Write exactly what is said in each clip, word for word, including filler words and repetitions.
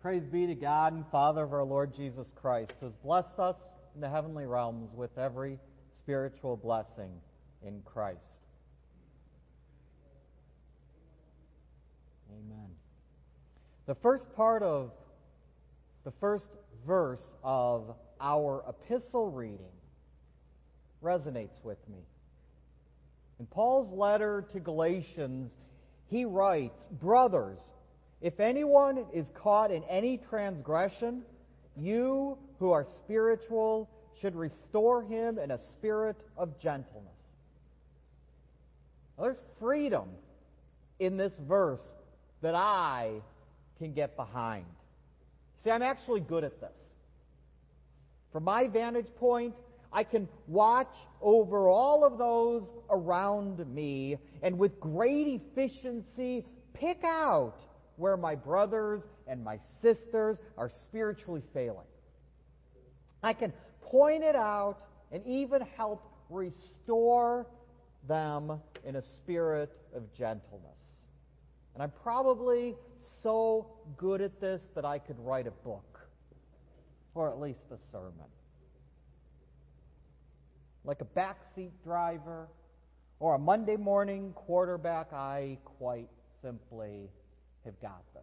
Praise be to God and Father of our Lord Jesus Christ, who has blessed us in the heavenly realms with every spiritual blessing in Christ. Amen. The first part of the first verse of our epistle reading resonates with me. In Paul's letter to Galatians, he writes, "Brothers, if anyone is caught in any transgression, you who are spiritual should restore him in a spirit of gentleness." Now, there's freedom in this verse that I can get behind. See, I'm actually good at this. From my vantage point, I can watch over all of those around me and with great efficiency pick out where my brothers and my sisters are spiritually failing. I can point it out and even help restore them in a spirit of gentleness. And I'm probably so good at this that I could write a book, or at least a sermon. Like a backseat driver or a Monday morning quarterback, I quite simply have got this.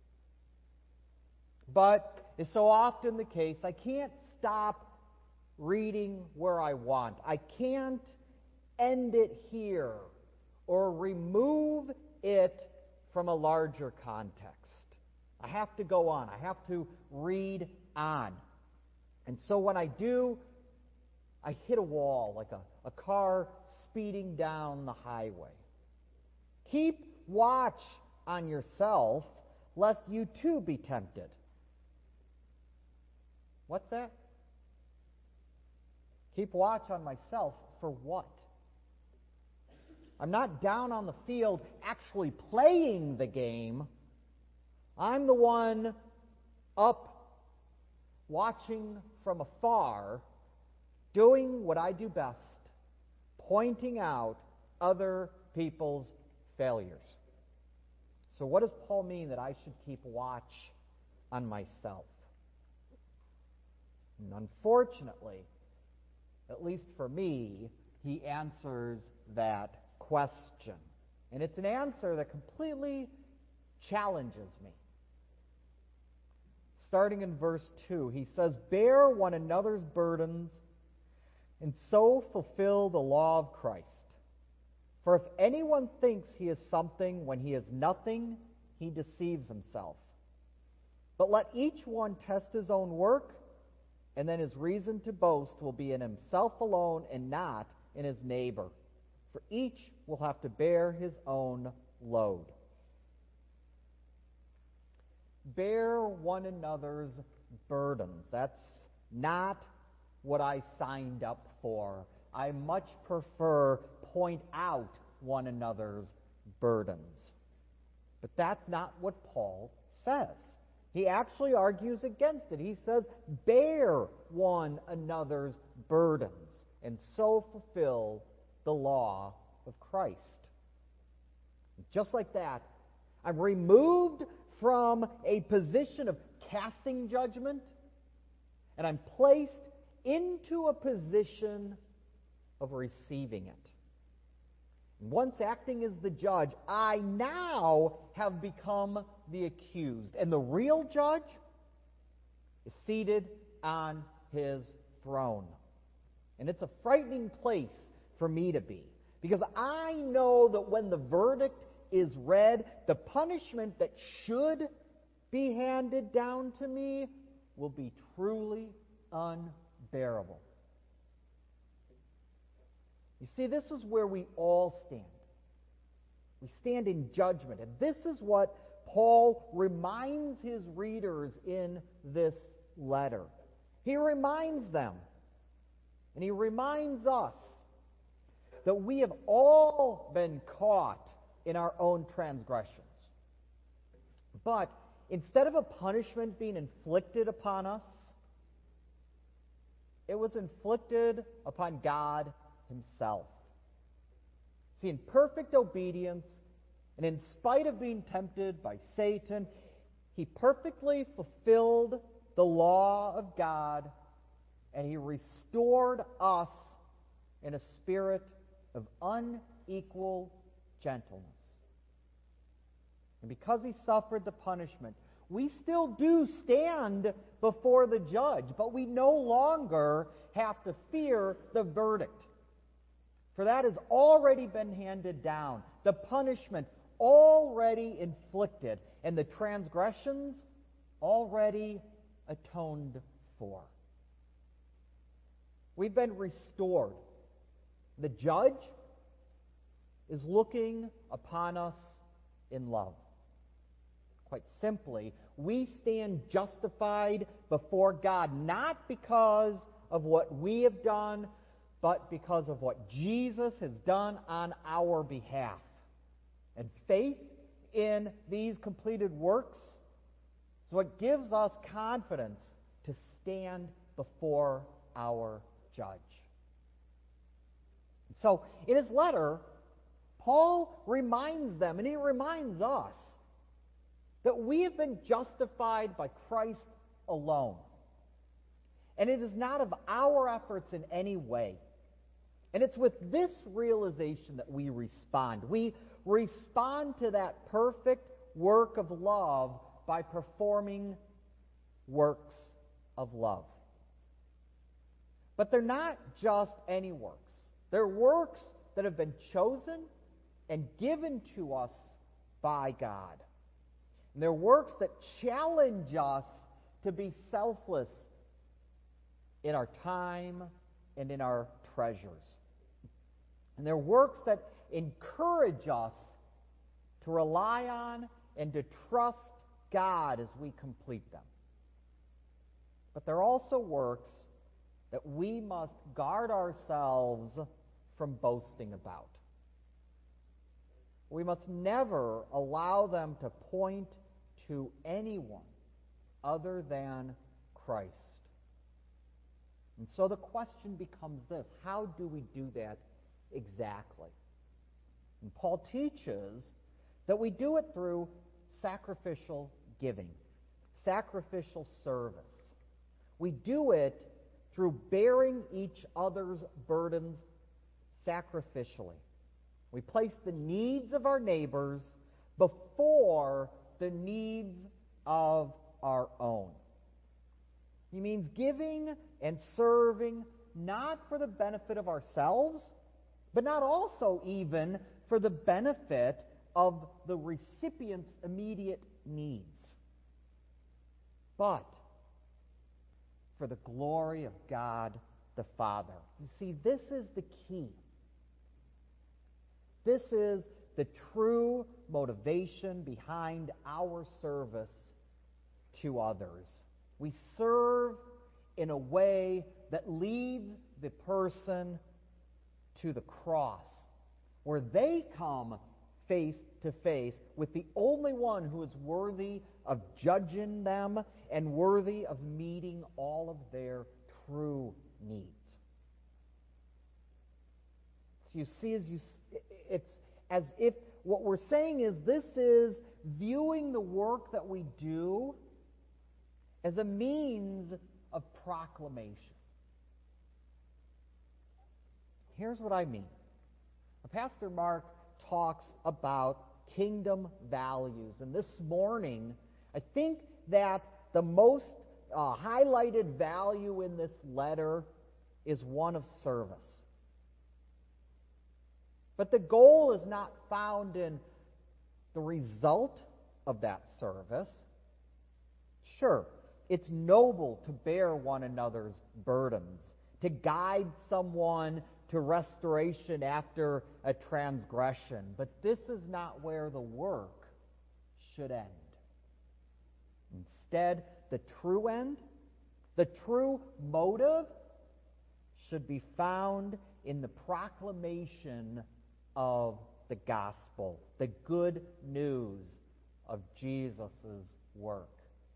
But, as so often the case, I can't stop reading where I want. I can't end it here or remove it from a larger context. I have to go on. I have to read on. And so when I do, I hit a wall like a, a car speeding down the highway. Keep watch on yourself, lest you too be tempted. What's that? Keep watch on myself for what? I'm not down on the field actually playing the game. I'm the one up watching from afar, doing what I do best, pointing out other people's failures. So what does Paul mean that I should keep watch on myself? And unfortunately, at least for me, he answers that question. And it's an answer that completely challenges me. Starting in verse two, he says, "Bear one another's burdens and so fulfill the law of Christ. For if anyone thinks he is something when he is nothing, he deceives himself. But let each one test his own work, and then his reason to boast will be in himself alone and not in his neighbor. For each will have to bear his own load." Bear one another's burdens. That's not what I signed up for. I much prefer point out one another's burdens. But that's not what Paul says. He actually argues against it. He says, bear one another's burdens and so fulfill the law of Christ. Just like that, I'm removed from a position of casting judgment, and I'm placed into a position of receiving it. And once acting as the judge, I now have become the accused. And the real judge is seated on his throne. And it's a frightening place for me to be, because I know that when the verdict is read, the punishment that should be handed down to me will be truly unbearable. You see, this is where we all stand. We stand in judgment. And this is what Paul reminds his readers in this letter. He reminds them, and he reminds us, that we have all been caught in our own transgressions. But instead of a punishment being inflicted upon us, it was inflicted upon God Himself. See, in perfect obedience, and in spite of being tempted by Satan, He perfectly fulfilled the law of God, and He restored us in a spirit of unequal gentleness. And because He suffered the punishment, we still do stand before the judge, but we no longer have to fear the verdict. For that has already been handed down. The punishment already inflicted, and the transgressions already atoned for. We've been restored. The judge is looking upon us in love. Quite simply, we stand justified before God, not because of what we have done, but because of what Jesus has done on our behalf. And faith in these completed works is what gives us confidence to stand before our judge. So, in his letter, Paul reminds them, and he reminds us, that we have been justified by Christ alone. And it is not of our efforts in any way. And it's with this realization that we respond. We respond to that perfect work of love by performing works of love. But they're not just any works. They're works that have been chosen and given to us by God. And they're works that challenge us to be selfless in our time and in our treasures. And they're works that encourage us to rely on and to trust God as we complete them. But they're also works that we must guard ourselves from boasting about. We must never allow them to point to anyone other than Christ. And so the question becomes this: how do we do that exactly? And Paul teaches that we do it through sacrificial giving, sacrificial service. We do it through bearing each other's burdens sacrificially. We place the needs of our neighbors before the needs of our own. He means giving and serving not for the benefit of ourselves, but not also even for the benefit of the recipient's immediate needs, but for the glory of God the Father. You see, this is the key. This is the true motivation behind our service to others. We serve in a way that leads the person to the cross, where they come face to face with the only one who is worthy of judging them and worthy of meeting all of their true needs. So you see, as you, it's as if what we're saying is this is viewing the work that we do as a means of proclamation. Here's what I mean. Pastor Mark talks about kingdom values, and this morning I think that the most uh, highlighted value in this letter is one of service. But the goal is not found in the result of that service. Sure, it's noble to bear one another's burdens, to guide someone to restoration after a transgression, but this is not where the work should end. Instead, the true end, the true motive, should be found in the proclamation of the gospel, the good news of Jesus' work.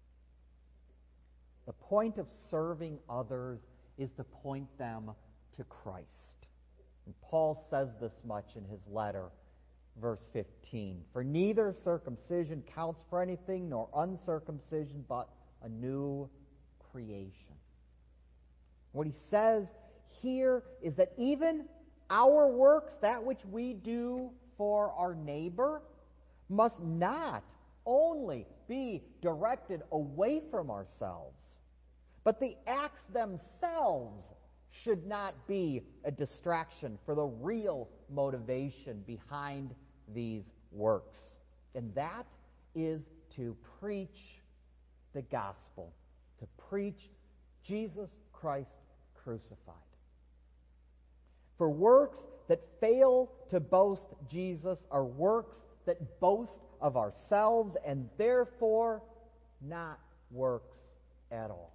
The point of serving others is to point them to Christ. And Paul says this much in his letter. verse fifteen. For neither circumcision counts for anything, nor uncircumcision, but a new creation. What he says here is that even our works, that which we do for our neighbor, must not only be directed away from ourselves, but the acts themselves should not be a distraction for the real motivation behind these works. And that is to preach the gospel, to preach Jesus Christ crucified. For works that fail to boast Jesus are works that boast of ourselves and therefore not works at all.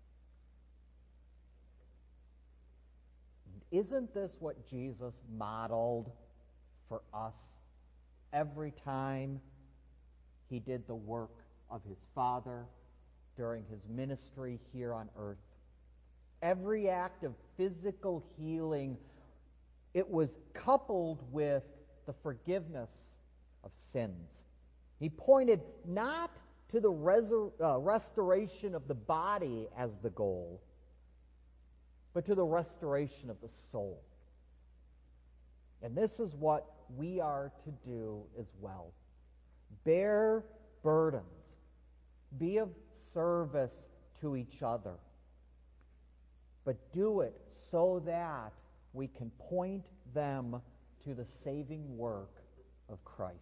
Isn't this what Jesus modeled for us every time he did the work of his Father during his ministry here on earth? Every act of physical healing, it was coupled with the forgiveness of sins. He pointed not to the resur- uh, restoration of the body as the goal, but to the restoration of the soul. And this is what we are to do as well. Bear burdens. Be of service to each other. But do it so that we can point them to the saving work of Christ.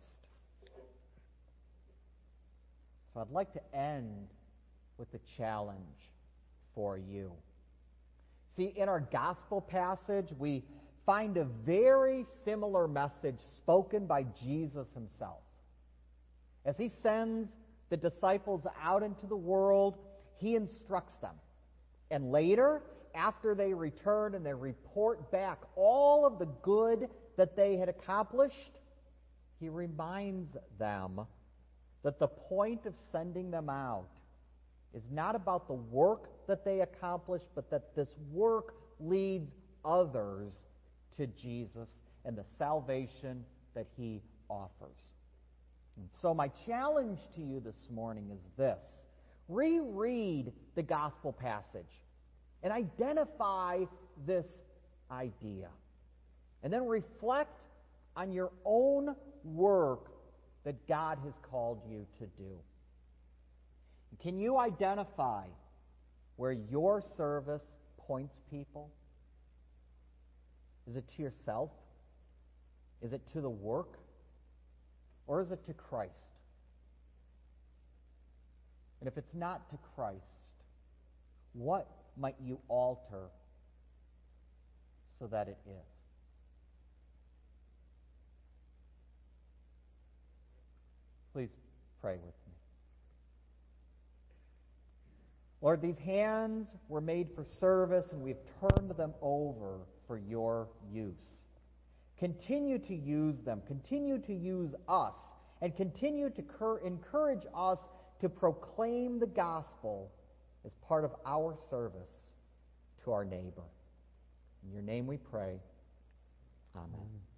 So I'd like to end with a challenge for you. See, in our gospel passage, we find a very similar message spoken by Jesus himself. As he sends the disciples out into the world, he instructs them. And later, after they return and they report back all of the good that they had accomplished, he reminds them that the point of sending them out is not about the work that they accomplished, but that this work leads others to Jesus and the salvation that he offers. And so my challenge to you this morning is this. Reread the gospel passage and identify this idea. And then reflect on your own work that God has called you to do. Can you identify where your service points people? Is it to yourself? Is it to the work? Or is it to Christ? And if it's not to Christ, what might you alter so that it is? Please pray with me. Lord, these hands were made for service, and we've turned them over for your use. Continue to use them. Continue to use us. And continue to cur- encourage us to proclaim the gospel as part of our service to our neighbor. In your name we pray. Amen. Amen.